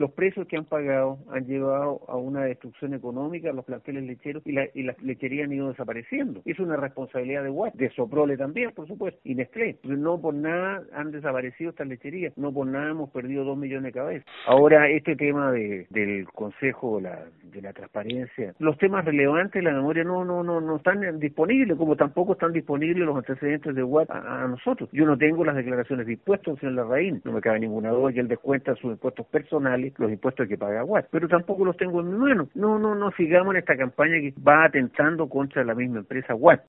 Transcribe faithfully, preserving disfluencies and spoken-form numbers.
los precios que han pagado han llevado a una destrucción económica a los planteles lecheros y, la, y las lecherías han ido desapareciendo. Es una responsabilidad de Watts, de Soprole también, por supuesto, y Nestlé. No por nada han desaparecido estas lecherías, no por nada hemos perdido dos millones de cabezas. Ahora, este tema de, del Consejo la, de la Transparencia, los temas relevantes de la memoria no no no no están disponibles, como tampoco están disponibles los antecedentes de Watts a, a nosotros. Yo no tengo las declaraciones de impuestos, señor Larraín, no me cabe ninguna duda que él descuenta sus impuestos personales, los impuestos que paga Watts, pero tampoco los tengo en mi mano. No, no, no sigamos en esta campaña que va atentando contra la misma empresa Watts.